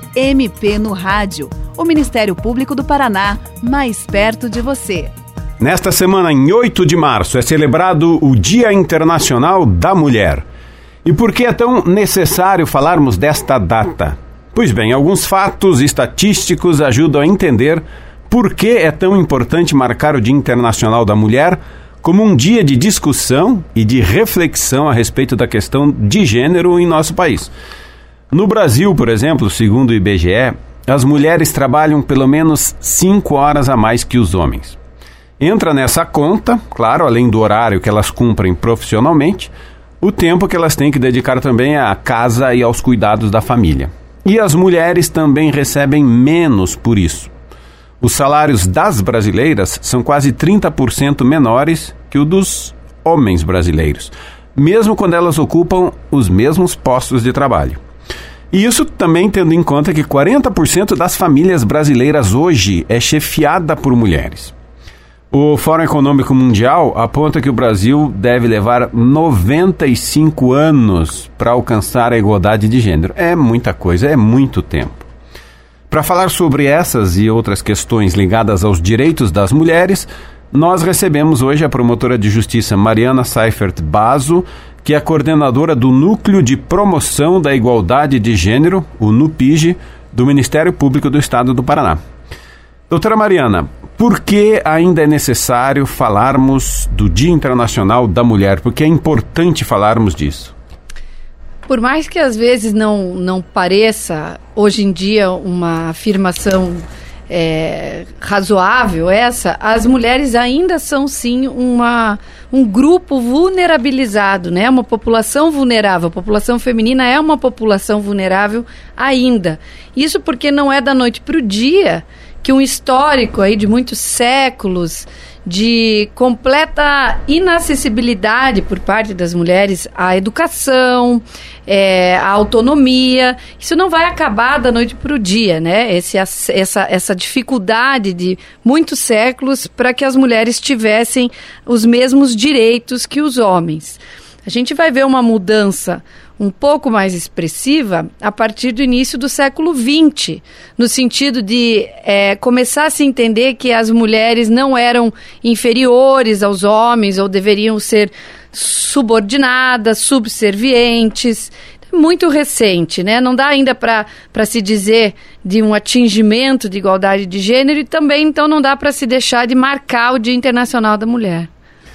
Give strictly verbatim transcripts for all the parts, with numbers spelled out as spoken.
M P no Rádio, o Ministério Público do Paraná, mais perto de você. Nesta semana, em oito de março, é celebrado o Dia Internacional da Mulher. E por que é tão necessário falarmos desta data? Pois bem, alguns fatos estatísticos ajudam a entender por que é tão importante marcar o Dia Internacional da Mulher como um dia de discussão e de reflexão a respeito da questão de gênero em nosso país. No Brasil, por exemplo, segundo o I B G E, as mulheres trabalham pelo menos cinco horas a mais que os homens. Entra nessa conta, claro, além do horário que elas cumprem profissionalmente, o tempo que elas têm que dedicar também à casa e aos cuidados da família. E as mulheres também recebem menos por isso. Os salários das brasileiras são quase trinta por cento menores que o dos homens brasileiros, mesmo quando elas ocupam os mesmos postos de trabalho. E isso também tendo em conta que quarenta por cento das famílias brasileiras hoje é chefiada por mulheres. O Fórum Econômico Mundial aponta que o Brasil deve levar noventa e cinco anos para alcançar a igualdade de gênero. É muita coisa, é muito tempo. Para falar sobre essas e outras questões ligadas aos direitos das mulheres, nós recebemos hoje a promotora de justiça Mariana Seifert Basso, que é coordenadora do Núcleo de Promoção da Igualdade de Gênero, o NUPIGE, do Ministério Público do Estado do Paraná. Doutora Mariana, por que ainda é necessário falarmos do Dia Internacional da Mulher? Por que é importante falarmos disso? Por mais que às vezes não, não pareça, hoje em dia, uma afirmação é, razoável essa, as mulheres ainda são sim uma, um grupo vulnerabilizado, né? Uma população vulnerável. A população feminina é uma população vulnerável ainda. Isso porque não é da noite para o dia que um histórico aí de muitos séculos de completa inacessibilidade por parte das mulheres à educação, é, à autonomia, isso não vai acabar da noite para o dia, né? Esse, essa, essa dificuldade de muitos séculos para que as mulheres tivessem os mesmos direitos que os homens. A gente vai ver uma mudança um pouco mais expressiva a partir do início do século vinte, no sentido de é, começar a se entender que as mulheres não eram inferiores aos homens ou deveriam ser subordinadas, subservientes. Muito recente, né? Não dá ainda para se dizer de um atingimento de igualdade de gênero e também então não dá para se deixar de marcar o Dia Internacional da Mulher.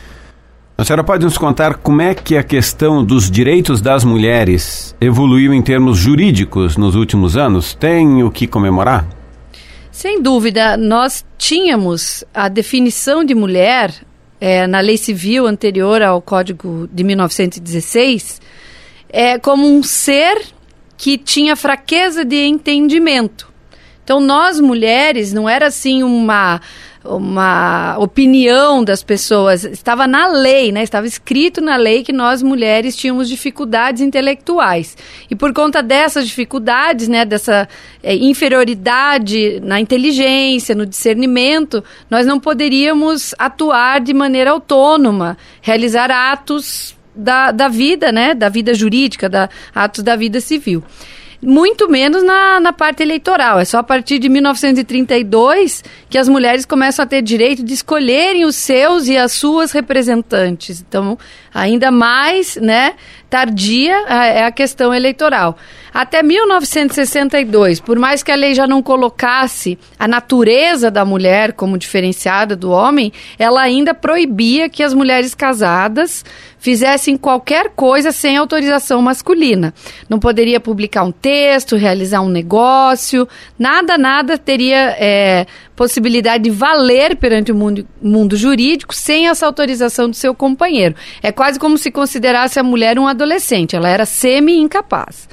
A senhora pode nos contar como é que a questão dos direitos das mulheres evoluiu em termos jurídicos nos últimos anos? Tem o que comemorar? Sem dúvida, nós tínhamos a definição de mulher é, na lei civil anterior ao Código de mil novecentos e dezesseis é, como um ser que tinha fraqueza de entendimento. Então, nós mulheres, não era assim uma... uma opinião das pessoas, estava na lei, né? Estava escrito na lei que nós mulheres tínhamos dificuldades intelectuais. E por conta dessas dificuldades, né, dessa é, inferioridade na inteligência, no discernimento, nós não poderíamos atuar de maneira autônoma, realizar atos da, da vida, né? Da vida jurídica, da, atos da vida civil. Muito menos na, na parte eleitoral. É só a partir de mil novecentos e trinta e dois que as mulheres começam a ter direito de escolherem os seus e as suas representantes. Então, ainda mais, né, tardia é a questão eleitoral. Até mil novecentos e sessenta e dois, por mais que a lei já não colocasse a natureza da mulher como diferenciada do homem, ela ainda proibia que as mulheres casadas fizessem qualquer coisa sem autorização masculina. Não poderia publicar um texto, realizar um negócio, nada, nada teria é, possibilidade de valer perante o mundo, mundo jurídico sem essa autorização do seu companheiro. É quase como se considerasse a mulher um adolescente, ela era semi-incapaz.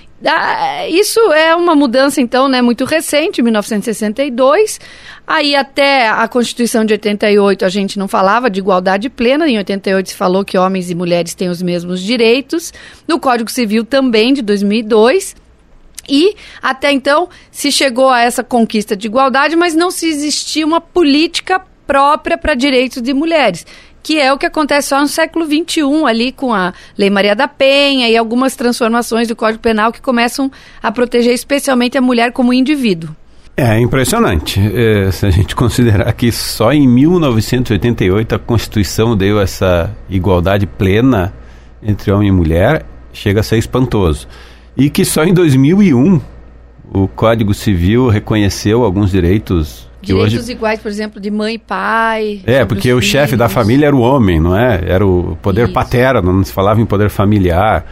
Ah, isso é uma mudança, então, né, muito recente, mil novecentos e sessenta e dois. Aí até a Constituição de oitenta e oito a gente não falava de igualdade plena. Em oitenta e oito se falou que homens e mulheres têm os mesmos direitos. No Código Civil também, de dois mil e dois. E até então se chegou a essa conquista de igualdade, mas não se existia uma política própria para direitos de mulheres. que é o que acontece só no século vinte e um, ali com a Lei Maria da Penha e algumas transformações do Código Penal que começam a proteger especialmente a mulher como indivíduo. É impressionante, é, se a gente considerar que só em mil novecentos e oitenta e oito a Constituição deu essa igualdade plena entre homem e mulher, chega a ser espantoso. E que só em dois mil e um o Código Civil reconheceu alguns direitos que Direitos hoje... iguais, por exemplo, de mãe e pai. É, porque o chefe da família era o homem, não é? Era o poder Isso. paterno, não se falava em poder familiar.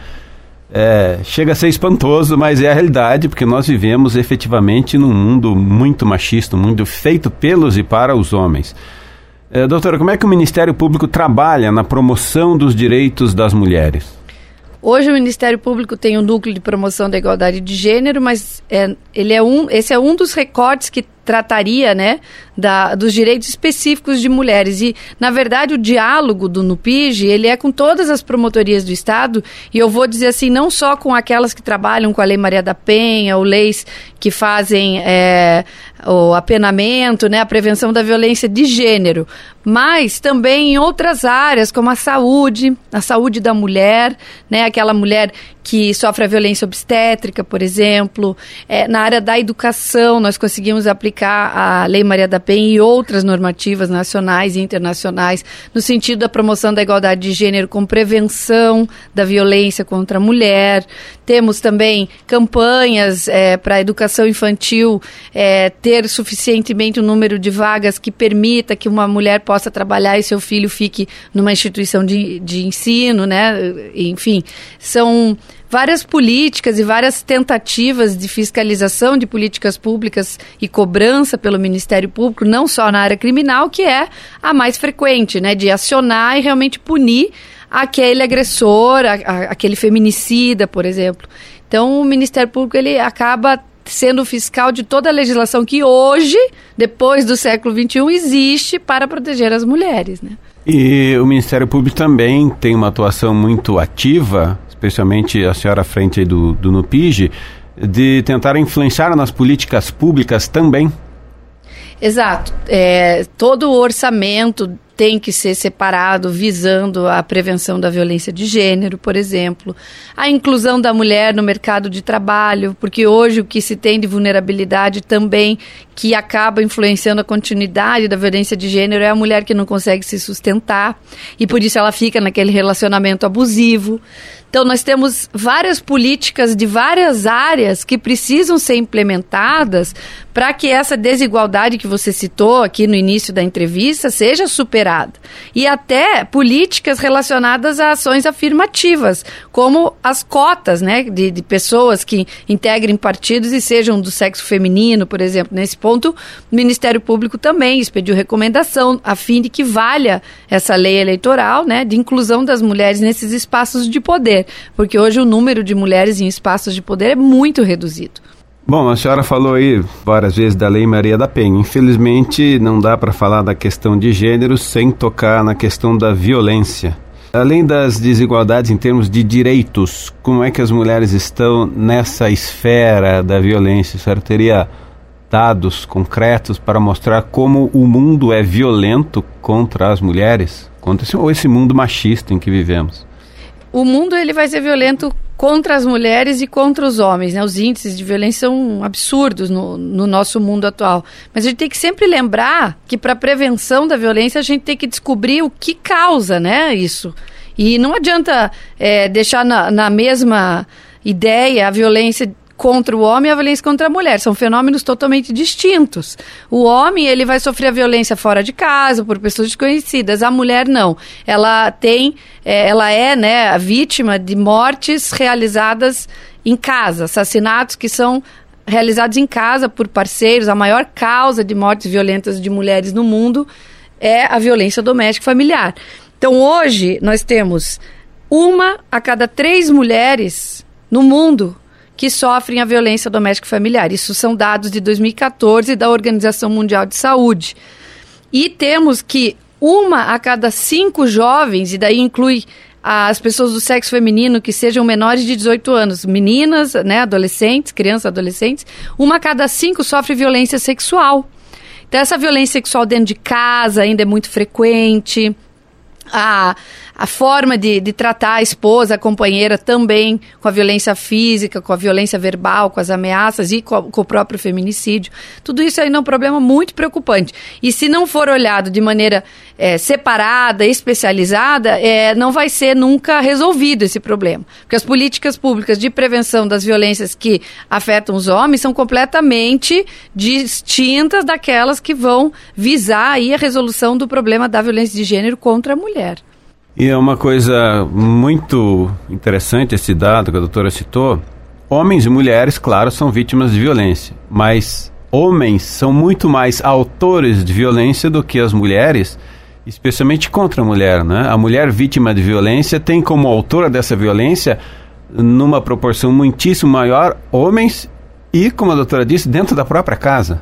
É, chega a ser espantoso, mas é a realidade, porque nós vivemos efetivamente num mundo muito machista, um mundo feito pelos e para os homens. É, doutora, como é que o Ministério Público trabalha na promoção dos direitos das mulheres? Hoje o Ministério Público tem um núcleo de promoção da igualdade de gênero, mas é, ele é um, esse é um dos recortes que trataria, né, da, dos direitos específicos de mulheres. E, na verdade, o diálogo do NUPIGE, ele é com todas as promotorias do Estado, e eu vou dizer assim, não só com aquelas que trabalham com a Lei Maria da Penha, ou leis que fazem é, o apenamento, né, a prevenção da violência de gênero, mas também em outras áreas, como a saúde, a saúde da mulher, né, aquela mulher que sofre a violência obstétrica, por exemplo. É, na área da educação, nós conseguimos aplicar a Lei Maria da Penha e outras normativas nacionais e internacionais no sentido da promoção da igualdade de gênero com prevenção da violência contra a mulher. Temos também campanhas é, para a educação infantil, é, ter suficientemente um número de vagas que permita que uma mulher possa trabalhar e seu filho fique numa instituição de, de ensino, né? Enfim, são várias políticas e várias tentativas de fiscalização de políticas públicas e cobrança pelo Ministério Público, não só na área criminal, que é a mais frequente, né, de acionar e realmente punir aquele agressor, a, a, aquele feminicida, por exemplo. Então, o Ministério Público ele acaba sendo o fiscal de toda a legislação que hoje, depois do século vinte e um, existe para proteger as mulheres, né? E o Ministério Público também tem uma atuação muito ativa, especialmente a senhora à frente aí do, do NUPIGE, de tentar influenciar nas políticas públicas também. Exato. É, todo o orçamento tem que ser separado visando a prevenção da violência de gênero, por exemplo, a inclusão da mulher no mercado de trabalho, porque hoje o que se tem de vulnerabilidade também que acaba influenciando a continuidade da violência de gênero é a mulher que não consegue se sustentar e por isso ela fica naquele relacionamento abusivo. Então nós temos várias políticas de várias áreas que precisam ser implementadas para que essa desigualdade que você citou aqui no início da entrevista seja superada. E até políticas relacionadas a ações afirmativas, como as cotas, né, de, de pessoas que integrem partidos e sejam do sexo feminino, por exemplo. Nesse ponto, o Ministério Público também expediu recomendação a fim de que valha essa lei eleitoral, né, de inclusão das mulheres nesses espaços de poder, porque hoje o número de mulheres em espaços de poder é muito reduzido. Bom, a senhora falou aí várias vezes da Lei Maria da Penha. Infelizmente, não dá para falar da questão de gênero sem tocar na questão da violência. Além das desigualdades em termos de direitos, como é que as mulheres estão nessa esfera da violência? A senhora teria dados concretos para mostrar como o mundo é violento contra as mulheres? Contra esse, ou esse mundo machista em que vivemos? O mundo ele vai ser violento contra as mulheres e contra os homens, né? Os índices de violência são absurdos no, no nosso mundo atual. Mas a gente tem que sempre lembrar que para a prevenção da violência a gente tem que descobrir o que causa, né, isso. E não adianta é, deixar na, na mesma ideia a violência contra o homem e a violência contra a mulher. São fenômenos totalmente distintos. O homem, ele vai sofrer a violência fora de casa, por pessoas desconhecidas. A mulher, não. Ela tem, é, ela é, né, a vítima de mortes realizadas em casa, assassinatos que são realizados em casa por parceiros. A maior causa de mortes violentas de mulheres no mundo é a violência doméstica familiar. Então, hoje, nós temos uma a cada três mulheres no mundo que sofrem a violência doméstica familiar. Isso são dados de dois mil e catorze da Organização Mundial de Saúde. E temos que uma a cada cinco jovens, e daí inclui as pessoas do sexo feminino que sejam menores de dezoito anos, meninas, né, adolescentes, crianças, adolescentes, uma a cada cinco sofre violência sexual. Então essa violência sexual dentro de casa ainda é muito frequente. A, a forma de, de tratar a esposa, a companheira também, com a violência física, com a violência verbal, com as ameaças e com, a, com o próprio feminicídio. Tudo isso ainda é um problema muito preocupante. E se não for olhado de maneira é, separada, especializada, é, não vai ser nunca resolvido esse problema. Porque as políticas públicas de prevenção das violências que afetam os homens são completamente distintas daquelas que vão visar aí a resolução do problema da violência de gênero contra a mulher. E é uma coisa muito interessante esse dado que a doutora citou. Homens e mulheres, claro, são vítimas de violência, mas homens são muito mais autores de violência do que as mulheres, especialmente contra a mulher, né? A mulher vítima de violência tem como autora dessa violência, numa proporção muitíssimo maior, homens e, como a doutora disse, dentro da própria casa.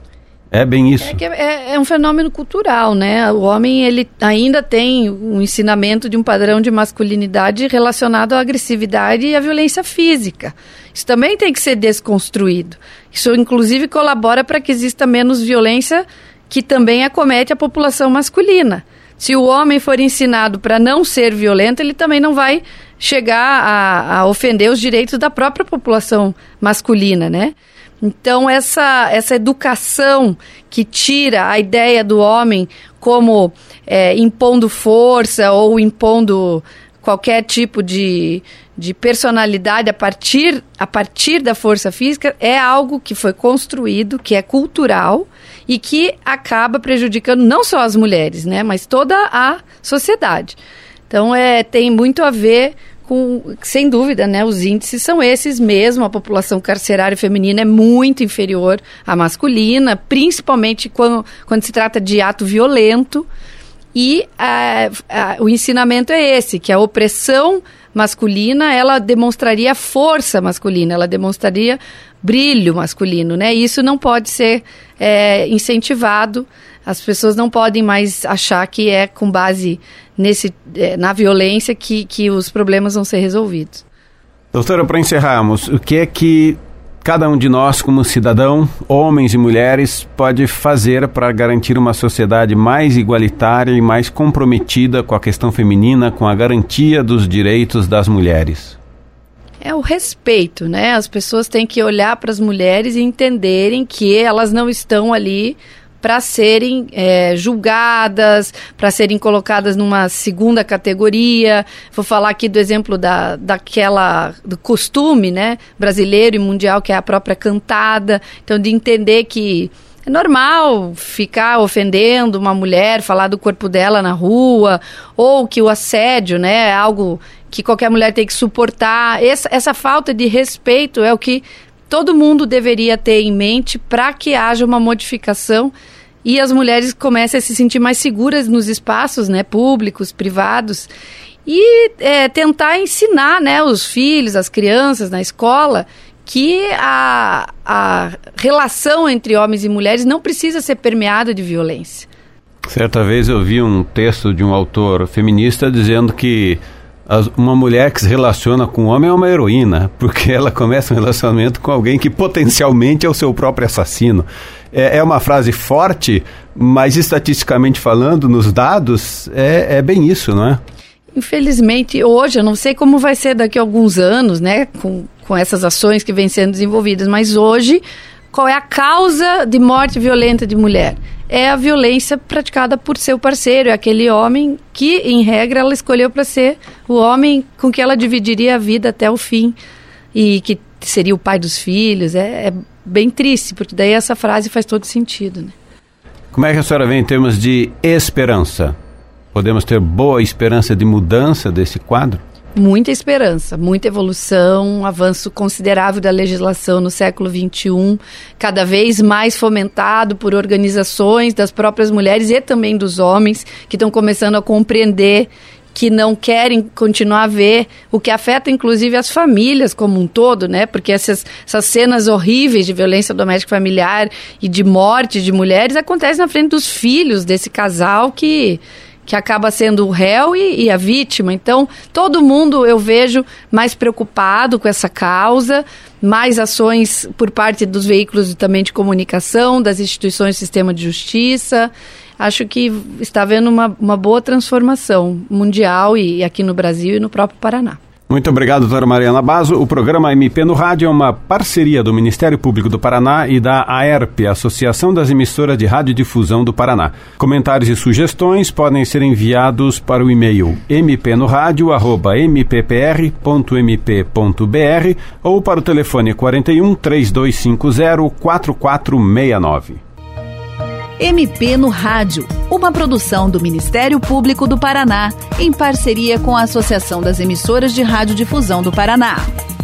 É bem isso. É, que é, é um fenômeno cultural, né? O homem, ele ainda tem um ensinamento de um padrão de masculinidade relacionado à agressividade e à violência física. Isso também tem que ser desconstruído. Isso, inclusive, colabora para que exista menos violência que também acomete a população masculina. Se o homem for ensinado para não ser violento, ele também não vai chegar a, a ofender os direitos da própria população masculina, né? Então, essa, essa educação que tira a ideia do homem como é, impondo força ou impondo qualquer tipo de, de personalidade a partir, a partir da força física é algo que foi construído, que é cultural e que acaba prejudicando não só as mulheres, né, mas toda a sociedade. Então, é, tem muito a ver com, sem dúvida, né, os índices são esses mesmo, a população carcerária feminina é muito inferior à masculina, principalmente quando, quando se trata de ato violento, e a, a, o ensinamento é esse, que a opressão masculina, ela demonstraria força masculina, ela demonstraria brilho masculino, né, e isso não pode ser é, incentivado. As pessoas não podem mais achar que é com base nesse, na violência que, que os problemas vão ser resolvidos. Doutora, para encerrarmos, o que é que cada um de nós, como cidadão, homens e mulheres, pode fazer para garantir uma sociedade mais igualitária e mais comprometida com a questão feminina, com a garantia dos direitos das mulheres? É o respeito, né? As pessoas têm que olhar para as mulheres e entenderem que elas não estão ali para serem é, julgadas, para serem colocadas numa segunda categoria. Vou falar aqui do exemplo da, daquela, do costume, né, brasileiro e mundial, que é a própria cantada. Então, de entender que é normal ficar ofendendo uma mulher, falar do corpo dela na rua, ou que o assédio, né, é algo que qualquer mulher tem que suportar. Essa, essa falta de respeito é o que todo mundo deveria ter em mente para que haja uma modificação e as mulheres comecem a se sentir mais seguras nos espaços, né, públicos, privados, e é, tentar ensinar, né, os filhos, as crianças na escola, que a, a relação entre homens e mulheres não precisa ser permeada de violência. Certa vez eu vi um texto de um autor feminista dizendo que as, uma mulher que se relaciona com um homem é uma heroína, porque ela começa um relacionamento com alguém que potencialmente é o seu próprio assassino. É, é uma frase forte, mas estatisticamente falando, nos dados, é, é bem isso, não é? Infelizmente, hoje, eu não sei como vai ser daqui a alguns anos, né, com, com essas ações que vêm sendo desenvolvidas, mas hoje, qual é a causa de morte violenta de mulher? É a violência praticada por seu parceiro, é aquele homem que, em regra, ela escolheu para ser o homem com que ela dividiria a vida até o fim e que seria o pai dos filhos. É, é bem triste, porque daí essa frase faz todo sentido, né? Como é que a senhora vê em termos de esperança? Podemos ter boa esperança de mudança desse quadro? Muita esperança, muita evolução, um avanço considerável da legislação no século vinte e um, cada vez mais fomentado por organizações das próprias mulheres e também dos homens, que estão começando a compreender que não querem continuar a ver, o que afeta inclusive as famílias como um todo, né? Porque essas, essas cenas horríveis de violência doméstica familiar e de morte de mulheres acontecem na frente dos filhos desse casal que... que acaba sendo o réu e, e a vítima. Então, todo mundo eu vejo mais preocupado com essa causa, mais ações por parte dos veículos também de comunicação, das instituições do sistema de justiça. Acho que está havendo uma, uma boa transformação mundial e aqui no Brasil e no próprio Paraná. Muito obrigado, doutora Mariana Basso. O programa M P no Rádio é uma parceria do Ministério Público do Paraná e da AERP, Associação das Emissoras de Radiodifusão do Paraná. Comentários e sugestões podem ser enviados para o e-mail mpnoradio arroba m p p r ponto m p ponto b r ou para o telefone quarenta e um, três dois cinco zero, quatro quatro seis nove. M P no Rádio, uma produção do Ministério Público do Paraná, em parceria com a Associação das Emissoras de Radiodifusão do Paraná.